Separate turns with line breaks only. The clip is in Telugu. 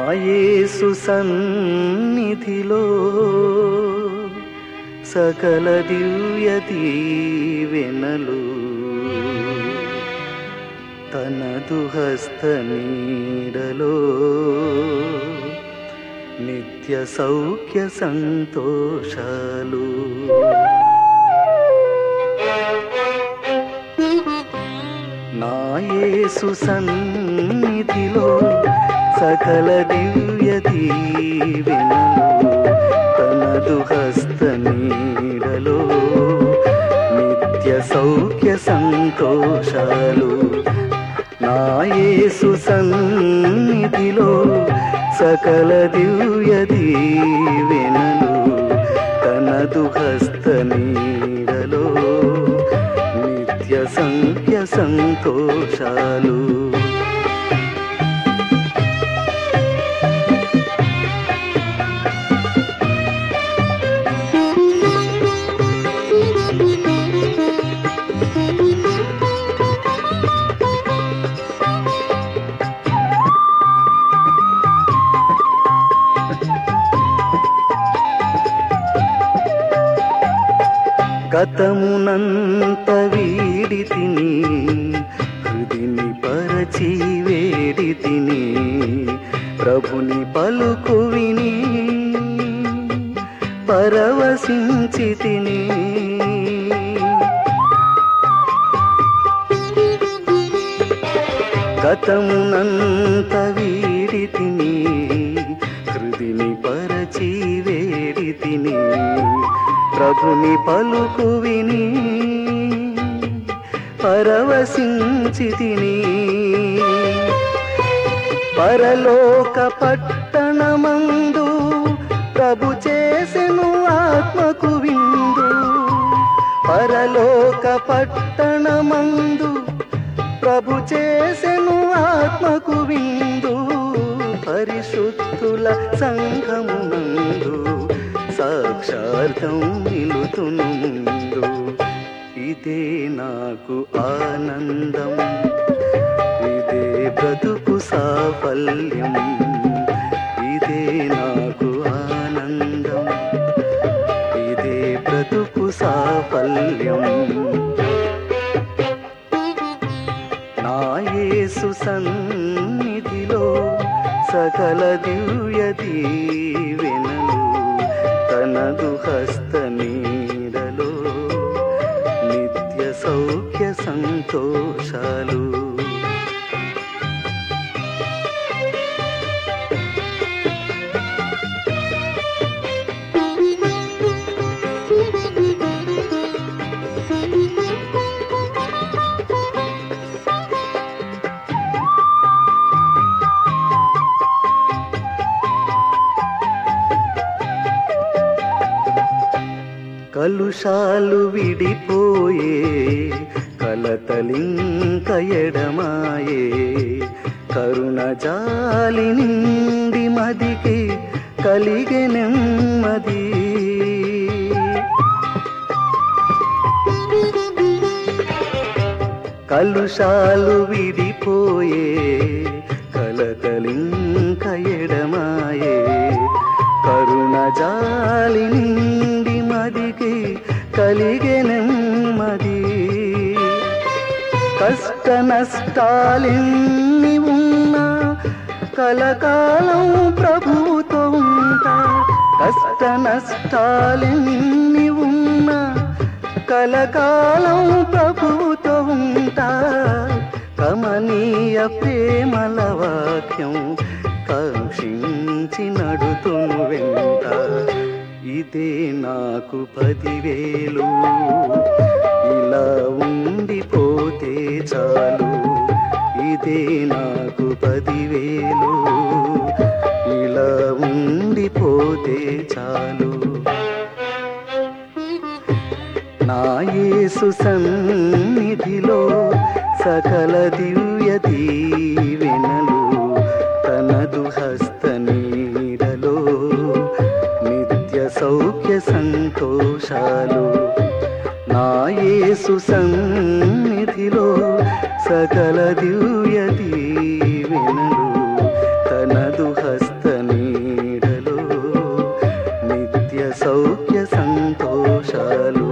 యేసు సన్నిధిలో సకల దివ్య దీవెనలు తనదు హస్త నీడలో నిత్య సౌఖ్య సంతోషాలు. నా యేసు సన్నిధిలో సకల దివ్య దీవెనలు తనదు హస్త నీడలో నిత్య సౌఖ్య సంతోషాలు. నా యేసు సన్నిధిలో సకల దివ్య దీవెనలు తనదు హస్త నీడలో నిత్య సంఖ్య సంతోషాలు. గతమునంత వీడి తిని హృదిని పరచి వేడి తిని ప్రభుని పలుకు విని పరవశించి తిని. గతమునంత వీడి తిని హృదిని పరచి వేడి తిని ప్రభుని పలుకు విని పరవశించి తిని. పరలోక పట్టణమందు ప్రభు చేసెను ఆత్మకు విందు. పరలోక పట్టణమందు ప్రభు చేసెను ఆత్మకు విందు. పరిశుద్ధుల సంఘమునందు సాక్షార్థం నిలుతును ముందు. ఇదే నాకు ఆనందం, ఇదే బ్రతుకు సాఫల్యం. ఇదే నాకు ఆనందం, ఇదే బ్రతుకు సాఫల్యం. నా యేసు సన్నిధిలో సకల దివ్య దీవెనలు తనదు హస్త నీడలో నిత్య సౌఖ్య సంతోషాలు. కలుషాలు విడిపోయే కలతలింక ఎడమాయే. కరుణ జాలి నిండి మదికి కలిగే నెమ్మది. కలుషాలు విడిపోయే కలతలింక ఎడమాయే. కరుణ జాలి నిండి మదికి కలిగే నెమ్మది. కష్ట నష్టాలెన్ని ఉన్నా కలకాలం ప్రభువుతో ఉంటా. కష్ట నష్టాలెన్ని ఉన్నా కలకాలం ప్రభువుతో ఉంటా. కమనీయ ప్రేమల వాక్యం కాంక్షించి నడుతును వెంట. ఇదే నాకు 10,000 ఇలా ఉండిపోతే చాలు. ఇదే నాకు 10,000 ఇలా ఉండిపోతే చాలు. నా యేసు సన్నిధిలో సకల దివ్య దీవెనలు తనదు హస్త నీడలో నిత్య సౌఖ్య సంతోషాలు. నా యేసు సన్నిధిలో సకల దివ్య దీవెనలు తనదు హస్త దోషాలు